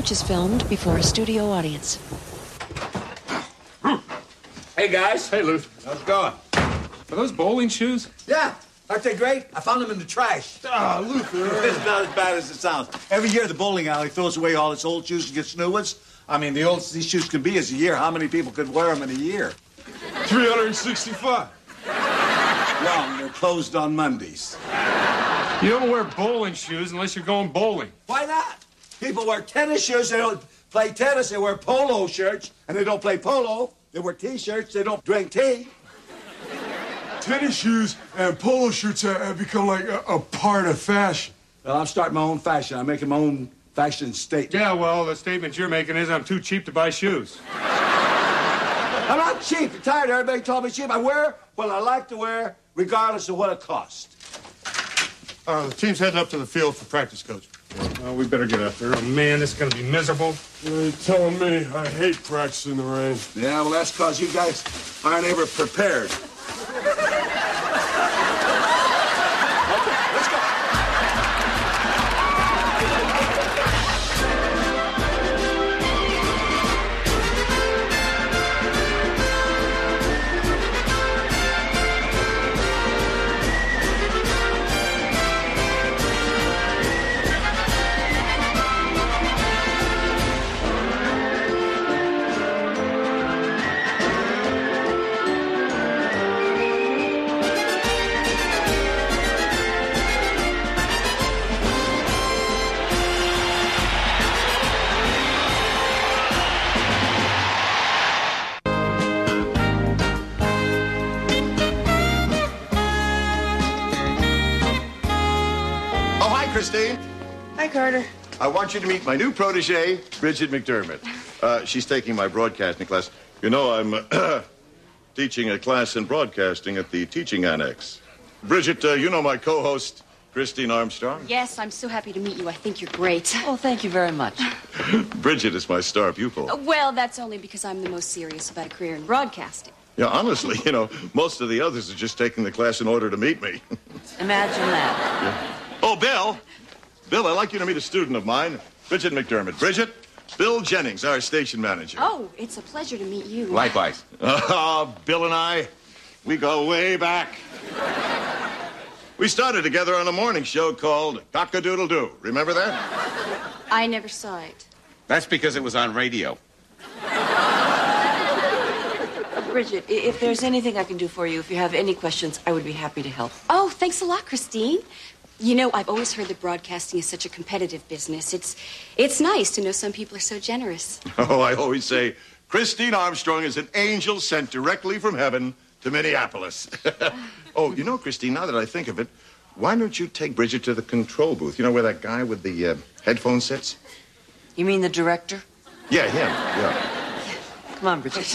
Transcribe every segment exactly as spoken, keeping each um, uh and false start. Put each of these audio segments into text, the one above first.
Coach is filmed before a studio audience. Hey, guys. Hey, Luther. How's it going? Are those bowling shoes? Yeah. Aren't they great? I found them in the trash. Ah, oh, Luther. It's not as bad as it sounds. Every year, the bowling alley throws away all its old shoes and gets new ones. I mean, the oldest these shoes can be is a year. How many people could wear them in a year? three hundred sixty-five. Wrong. They're closed on Mondays. You don't wear bowling shoes unless you're going bowling. Why not? People wear tennis shoes. They don't play tennis. They wear polo shirts, and they don't play polo. They wear T-shirts. They don't drink tea. Tennis shoes and polo shirts have become like a, a part of fashion. Well, I'm starting my own fashion. I'm making my own fashion statement. Yeah, well, the statement you're making is I'm too cheap to buy shoes. I'm not cheap. I'm tired of everybody told me cheap. I wear what I like to wear, regardless of what it costs. Uh, the team's heading up to the field for practice, Coach. Well, we better get up there. Oh, man, this is going to be miserable. You're telling me I hate practicing in the rain. Yeah, well, that's because you guys aren't ever prepared. Christine. Hi, Carter. I want you to meet my new protege, Bridget McDermott. Uh, she's taking my broadcasting class. You know, I'm uh, teaching a class in broadcasting at the Teaching Annex. Bridget, uh, you know my co-host, Christine Armstrong? Yes, I'm so happy to meet you. I think you're great. Oh, thank you very much. Bridget is my star pupil. Uh, well, that's only because I'm the most serious about a career in broadcasting. Yeah, honestly, you know, most of the others are just taking the class in order to meet me. Imagine that. Yeah. Oh, Bill. Bill, I'd like you to meet a student of mine, Bridget McDermott. Bridget, Bill Jennings, our station manager. Oh, it's a pleasure to meet you. Likewise. Oh, Bill and I, we go way back. We started together on a morning show called Cock-a-Doodle-Doo. Remember that? I never saw it. That's because it was on radio. Bridget, if there's anything I can do for you, if you have any questions, I would be happy to help. Oh, thanks a lot, Christine. You know, I've always heard that broadcasting is such a competitive business. It's it's nice to know some people are so generous. Oh, I always say, Christine Armstrong is an angel sent directly from heaven to Minneapolis. Oh, you know, Christine, now that I think of it, why don't you take Bridget to the control booth? You know where that guy with the uh, headphones sits? You mean the director? Yeah, him, yeah. Come on, Bridget.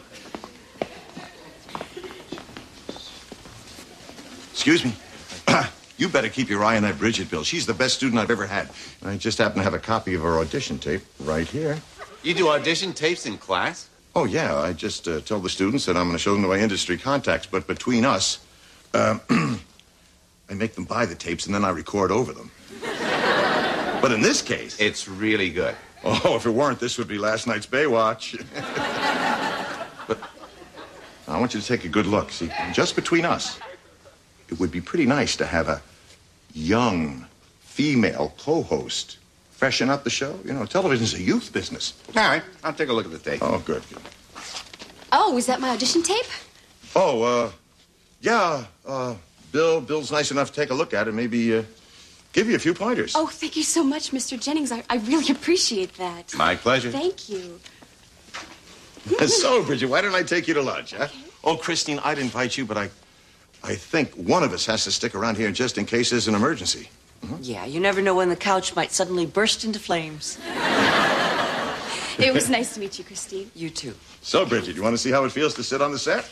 Excuse me. You better keep your eye on that Bridget, Bill. She's the best student I've ever had. And I just happen to have a copy of her audition tape right here. You do audition tapes in class? Oh, yeah. I just uh, tell the students that I'm going to show them to my industry contacts. But between us, um, I make them buy the tapes and then I record over them. But in this case... It's really good. Oh, if it weren't, this would be last night's Baywatch. But I want you to take a good look. See, just between us... It would be pretty nice to have a young female co-host freshen up the show. You know, television's a youth business. All right, I'll take a look at the tape. Oh, good, good. Oh, is that my audition tape? Oh, uh, yeah, uh, Bill, Bill's nice enough to take a look at it, maybe, uh, give you a few pointers. Oh, thank you so much, Mister Jennings. I, I really appreciate that. My pleasure. Thank you. So, Bridget, why don't I take you to lunch, huh? Okay. Oh, Christine, I'd invite you, but I... I think one of us has to stick around here just in case there's an emergency. Mm-hmm. Yeah, you never know when the couch might suddenly burst into flames. It was nice to meet you, Christine. You too. So, Bridget, you want to see how it feels to sit on the set?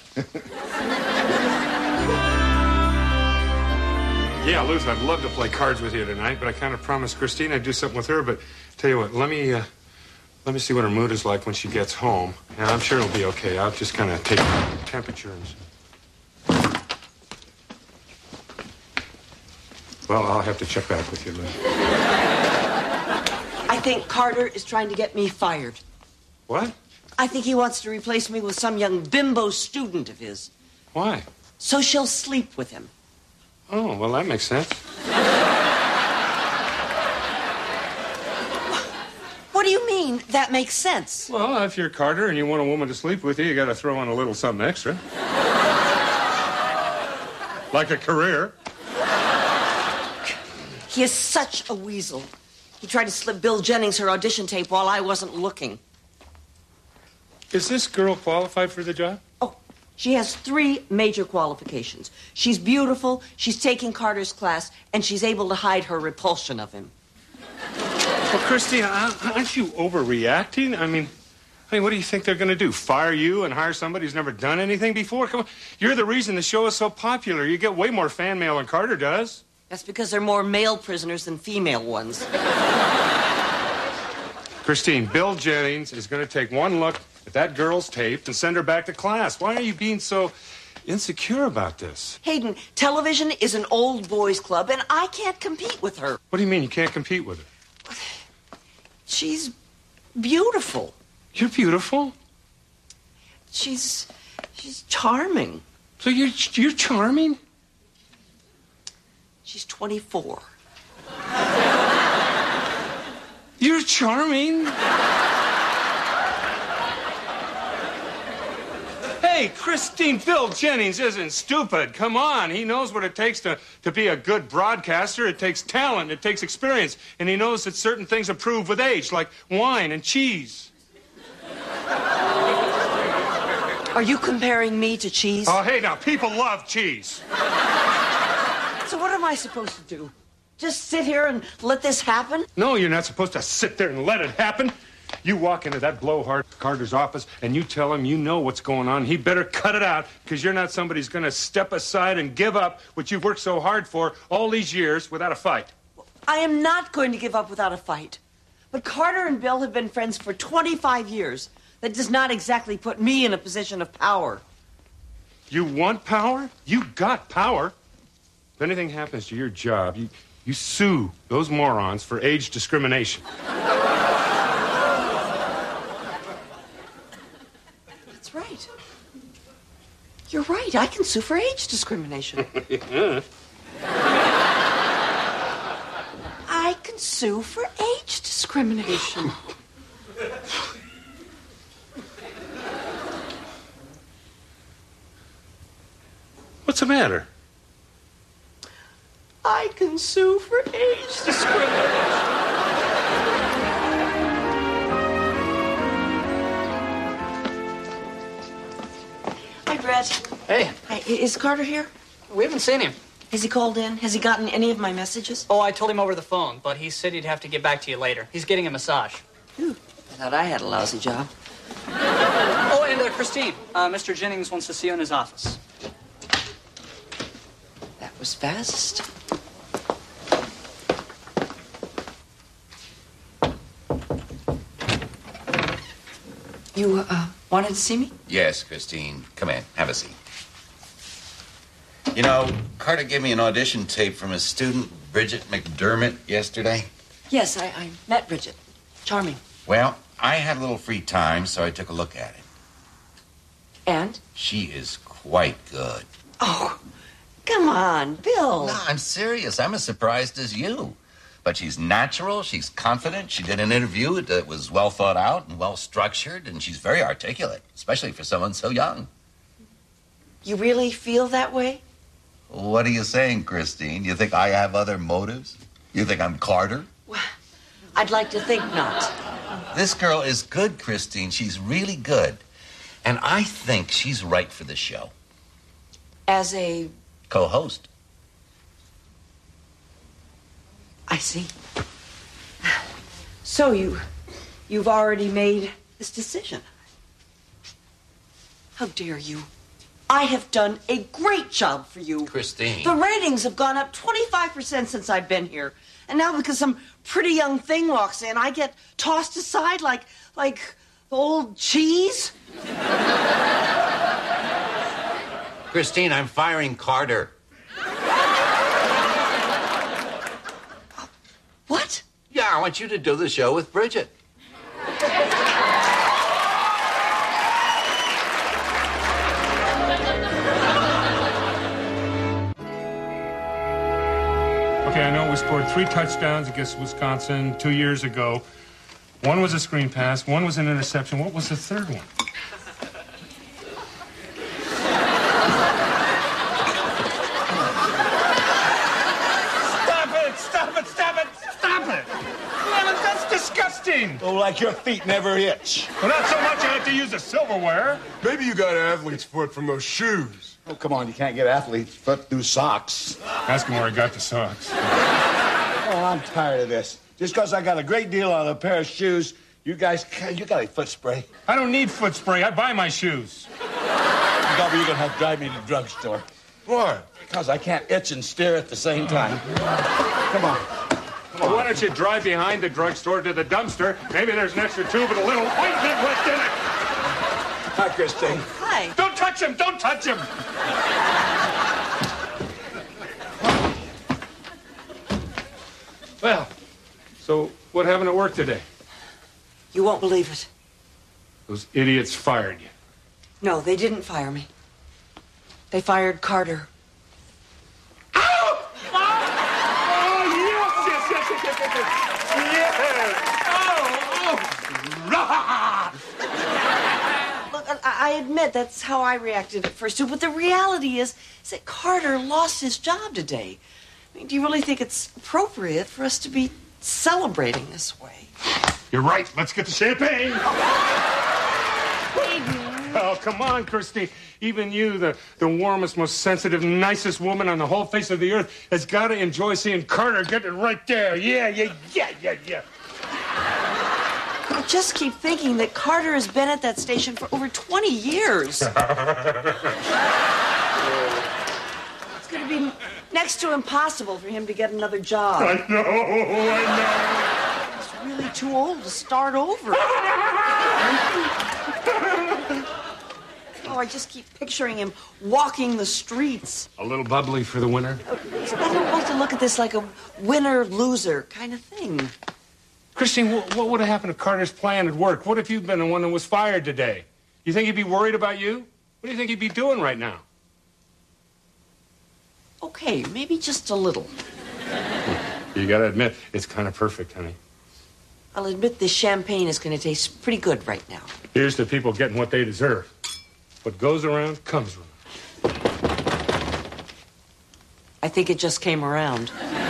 Yeah, Luther, I'd love to play cards with you tonight, but I kind of promised Christine I'd do something with her. But tell you what, let me, uh, let me see what her mood is like when she gets home. And I'm sure it'll be okay. I'll just kind of take her temperature and... Well, I'll have to check back with you later. I think Carter is trying to get me fired. What? I think he wants to replace me with some young bimbo student of his. Why? So she'll sleep with him. Oh, well, that makes sense. What do you mean that makes sense? Well, if you're Carter and you want a woman to sleep with you, you got to throw in a little something extra. Like a career. He is such a weasel. He tried to slip Bill Jennings her audition tape while I wasn't looking. Is this girl qualified for the job? Oh, she has three major qualifications. She's beautiful, she's taking Carter's class, and she's able to hide her repulsion of him. Well, Christine, aren't you overreacting? I mean, I mean, what do you think they're going to do? Fire you and hire somebody who's never done anything before? Come on. You're the reason the show is so popular. You get way more fan mail than Carter does. That's because there are more male prisoners than female ones. Christine, Bill Jennings is going to take one look at that girl's tape and send her back to class. Why are you being so insecure about this? Hayden, television is an old boys club, and I can't compete with her. What do you mean you can't compete with her? She's beautiful. You're beautiful. She's she's charming. So you're you're charming? She's twenty-four. You're charming. Hey, Christine, Bill Jennings isn't stupid. Come on. He knows what it takes to, to be a good broadcaster. It takes talent. It takes experience. And he knows that certain things improve with age, like wine and cheese. Are you comparing me to cheese? Oh, hey, now, people love cheese. So what am I supposed to do? Just sit here and let this happen? No, you're not supposed to sit there and let it happen. You walk into that blowhard Carter's office and you tell him you know what's going on. He better cut it out because you're not somebody who's going to step aside and give up what you've worked so hard for all these years without a fight. I am not going to give up without a fight. But Carter and Bill have been friends for twenty-five years. That does not exactly put me in a position of power. You want power? You got power. If anything happens to your job, you, you sue those morons for age discrimination. That's right. You're right. I can sue for age discrimination. Yeah. I can sue for age discrimination. What's the matter? I can sue for age discrimination. Hi, Brett. Hey, Hi, i- is Carter here? we haven't seen him. Has he called in? Has he gotten any of my messages? Oh, I told him over the phone, but he said he'd have to get back to you later. He's getting a massage. Phew, I thought I had a lousy job. Oh, and uh, Christine, uh, Mister Jennings wants to see you in his office. That was fast. You, uh, wanted to see me? Yes, Christine. Come in. Have a seat. You know, Carter gave me an audition tape from his student, Bridget McDermott, yesterday. Yes, I, I met Bridget. Charming. Well, I had a little free time, so I took a look at it. And? She is quite good. Oh, come on, Bill. No, I'm serious. I'm as surprised as you. But she's natural, she's confident. She did an interview that was well thought out and well structured, and she's very articulate, especially for someone so young. You really feel that way? What are you saying, Christine? You think I have other motives? You think I'm Carter? Well, I'd like to think not. This girl is good, Christine. She's really good. And I think she's right for the show. As a... Co-host. I see. So you... you've already made this decision. How dare you? I have done a great job for you. Christine. The ratings have gone up twenty-five percent since I've been here. And now because some pretty young thing walks in, I get tossed aside like, like old cheese? Christine, I'm firing Carter. What? Yeah, I want you to do the show with Bridget. Okay, I know we scored three touchdowns against Wisconsin two years ago. One was a screen pass, one was an interception. What was the third one? Stop it! Stop it! Stop it! Stop it! Man, that's disgusting! Oh, like your feet never itch. Well, not so much I have to use the silverware. Maybe you got an athlete's foot from those shoes. Oh, come on, you can't get athlete's foot through socks. Ask him where he got the socks. Oh, I'm tired of this. Just because I got a great deal on a pair of shoes, you guys, you got a foot spray. I don't need foot spray. I buy my shoes. Gobby, you're going to have to drive me to the drugstore. Why? Because I can't itch and stare at the same time. Come on. Well, why don't you drive behind the drugstore to the dumpster? Maybe there's an extra tube and a little ointment left in it. Hi, Christine. Hi. Don't touch him! Don't touch him! Well, so what happened at work today? You won't believe it. Those idiots fired you. No, they didn't fire me. They fired Carter. Oh! Oh! Oh, yes, yes, yes, yes, yes, yes, yes. Oh, oh. Rah! Look, I, I admit that's how I reacted at first, too. But the reality is, is that Carter lost his job today. I mean, do you really think it's appropriate for us to be celebrating this way? You're right. Let's get the champagne. Oh, come on, Christine. Even you, the, the warmest, most sensitive, nicest woman on the whole face of the earth, has got to enjoy seeing Carter get it right there. Yeah, yeah, yeah, yeah, yeah. I just keep thinking that Carter has been at that station for over twenty years. It's going to be next to impossible for him to get another job. I know, I know. He's really too old to start over. Oh, I just keep picturing him walking the streets. A little bubbly for the winter. He's not supposed to look at this like a winner-loser kind of thing. Christine, what, what would have happened if Carter's plan had worked? What if you'd been the one that was fired today? You think he'd be worried about you? What do you think he'd be doing right now? Okay, maybe just a little. You gotta admit, it's kind of perfect, honey. I'll admit this champagne is going to taste pretty good right now. Here's to people getting what they deserve. What goes around, comes around. I think it just came around.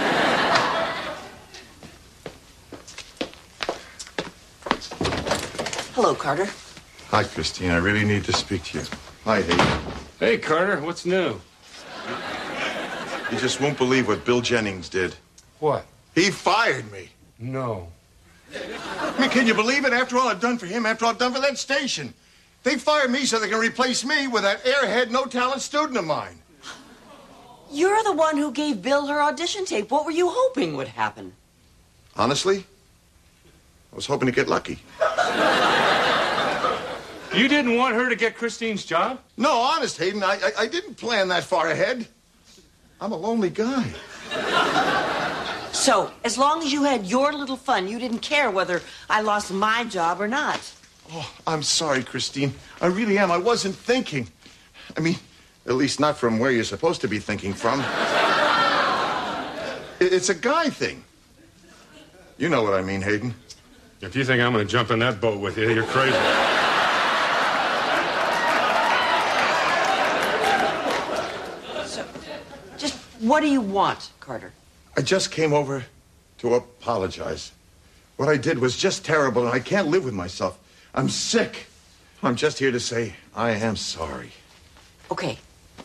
Hello, Carter. Hi, Christine. I really need to speak to you. Hi, Hayden. Hey, Carter, what's new? You just won't believe what Bill Jennings did. What? He fired me. No. I mean, can you believe it? After all I've done for him, after all I've done for that station. They fired me so they can replace me with that airhead, no-talent student of mine. You're the one who gave Bill her audition tape. What were you hoping would happen? Honestly, I was hoping to get lucky. You didn't want her to get Christine's job? No, honest, Hayden, I, I, I didn't plan that far ahead. I'm a lonely guy. So, as long as you had your little fun, you didn't care whether I lost my job or not. Oh, I'm sorry, Christine. I really am. I wasn't thinking. I mean, at least not from where you're supposed to be thinking from. It's a guy thing. You know what I mean, Hayden. If you think I'm going to jump in that boat with you, you're crazy. So, just what do you want, Carter? I just came over to apologize. What I did was just terrible, and I can't live with myself. I'm sick. I'm just here to say I am sorry. Okay,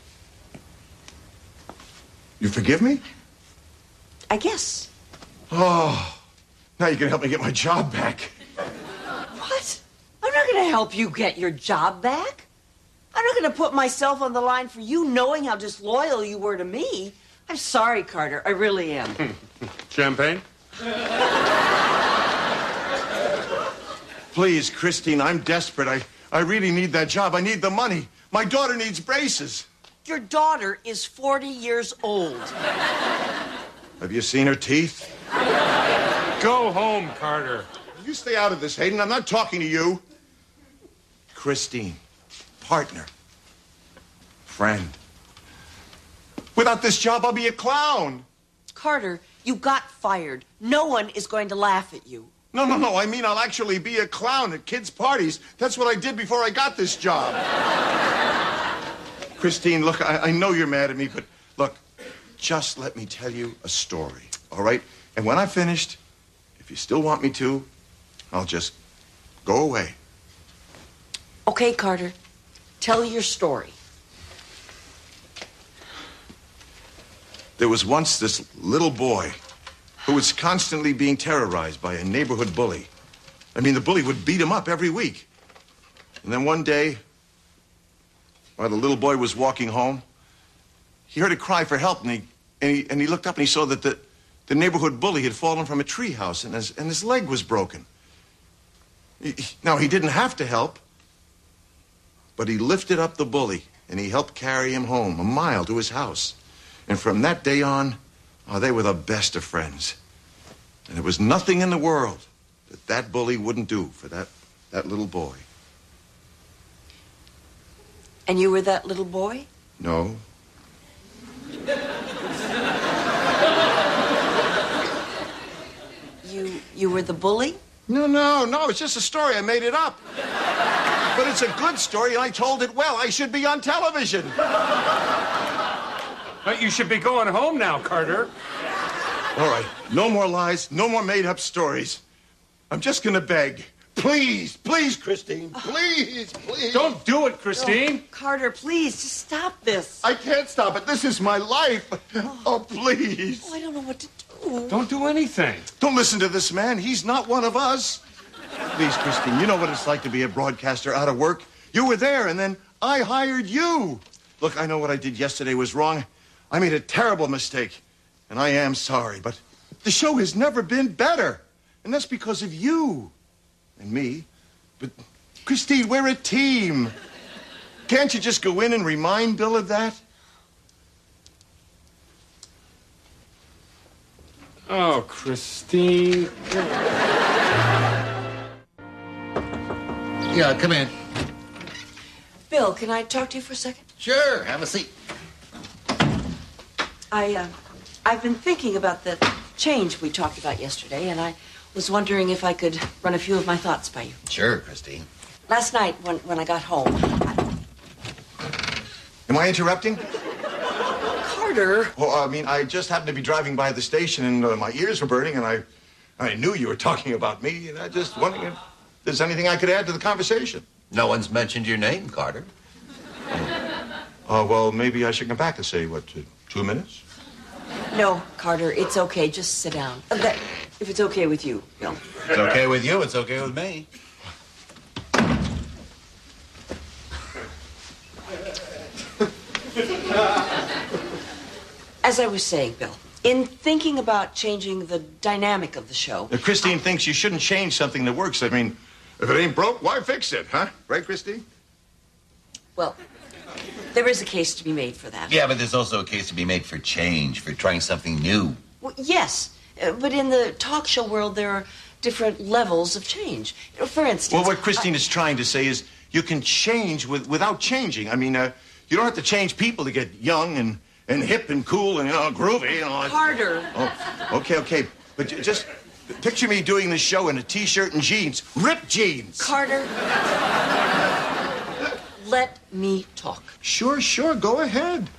You forgive me? I guess. Oh, now you can help me get my job back. What? I'm not going to help you get your job back. I'm not going to put myself on the line for you knowing how disloyal you were to me. I'm sorry, Carter. I really am. Champagne? Please, Christine, I'm desperate. I, I really need that job. I need the money. My daughter needs braces. Your daughter is forty years old. Have you seen her teeth? Go home, Carter. You stay out of this, Hayden. I'm not talking to you. Christine, partner, friend. Without this job, I'll be a clown. Carter, you got fired. No one is going to laugh at you. No, no, no. I mean, I'll actually be a clown at kids' parties. That's what I did before I got this job. Christine, look, I, I know you're mad at me, but look, just let me tell you a story, all right? And when I'm finished, if you still want me to, I'll just go away. Okay, Carter, tell your story. There was once this little boy who was constantly being terrorized by a neighborhood bully. I mean, the bully would beat him up every week. And then one day, while the little boy was walking home, he heard a cry for help, and he, and he, and he looked up and he saw that the, the neighborhood bully had fallen from a treehouse, and his, and his leg was broken. He, now, he didn't have to help, but he lifted up the bully, and he helped carry him home a mile to his house. And from that day on, oh, they were the best of friends. And there was nothing in the world that that bully wouldn't do for that, that little boy. And you were that little boy? No. You you were the bully? No, no, no. It's just a story. I made it up. But it's a good story, and I told it well. I should be on television. But you should be going home now, Carter. All right. No more lies. No more made-up stories. I'm just going to beg. Please, please, Christine. Please, please. Don't do it, Christine. Oh, Carter, please, just stop this. I can't stop it. This is my life. Oh, please. Oh, I don't know what to do. Don't do anything. Don't listen to this man. He's not one of us. Please, Christine, you know what it's like to be a broadcaster out of work. You were there, and then I hired you. Look, I know what I did yesterday was wrong. I made a terrible mistake, and I am sorry, but the show has never been better. And that's because of you and me. But, Christine, we're a team. Can't you just go in and remind Bill of that? Oh, Christine. Yeah, come in. Bill, can I talk to you for a second? Sure, have a seat. I, uh, I've been thinking about the change we talked about yesterday, and I was wondering if I could run a few of my thoughts by you. Sure, Christine. Last night, when, when I got home, I... Am I interrupting? Carter. Well, I mean, I just happened to be driving by the station, and uh, my ears were burning, and I, I knew you were talking about me, and I just wondering if there's anything I could add to the conversation. No one's mentioned your name, Carter. Oh, uh, well, maybe I should come back and say, what, two, two minutes? No, Carter, it's okay. Just sit down. Uh, that, if it's okay with you, Bill. It's okay with you. It's okay with me. As I was saying, Bill, in thinking about changing the dynamic of the show... Now, Christine thinks you shouldn't change something that works. I mean, if it ain't broke, why fix it, huh? Right, Christine? Well, there is a case to be made for that. Yeah, but there's also a case to be made for change, for trying something new. Well, yes, uh, but in the talk show world, there are different levels of change. You know, for instance... Well, what Christine I... is trying to say is you can change with, without changing. I mean, uh, you don't have to change people to get young and, and hip and cool and, you know, groovy. You know. Carter. Oh, okay, okay. But j- just picture me doing this show in a T-shirt and jeans. Ripped jeans. Carter. Let me talk. Sure, sure. Go ahead.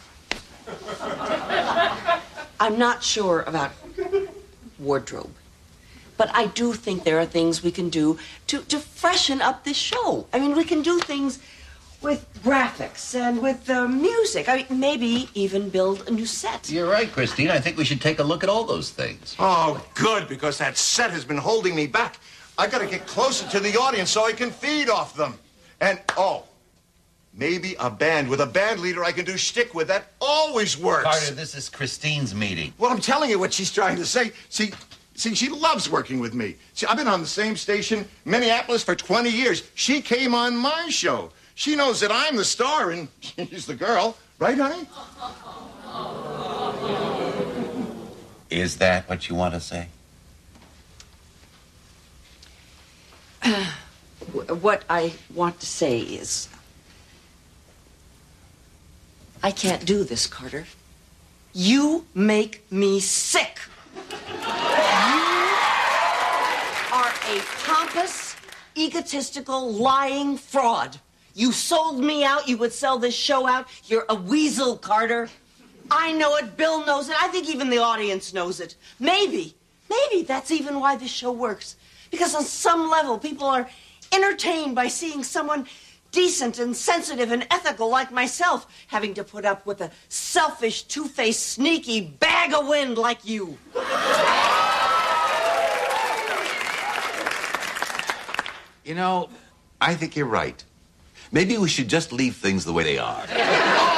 I'm not sure about wardrobe, but I do think there are things we can do to, to freshen up this show. I mean, we can do things with graphics and with uh, music. I mean, maybe even build a new set. You're right, Christine. I think we should take a look at all those things. Oh, good, because that set has been holding me back. I got to get closer to the audience so I can feed off them. And, oh, maybe a band. With a band leader I can do shtick with. That always works. Carter, this is Christine's meeting. Well, I'm telling you what she's trying to say. See, see, she loves working with me. See, I've been on the same station, Minneapolis, for twenty years. She came on my show. She knows that I'm the star and she's the girl. Right, honey? Is that what you want to say? Uh, what I want to say is, I can't do this, Carter. You make me sick. You are a pompous, egotistical, lying fraud. You sold me out. You would sell this show out. You're a weasel, Carter. I know it. Bill knows it. I think even the audience knows it. Maybe, maybe that's even why this show works. Because on some level, people are entertained by seeing someone decent and sensitive and ethical like myself having to put up with a selfish, two-faced, sneaky bag of wind like you. You know, I think you're right. Maybe we should just leave things the way they are.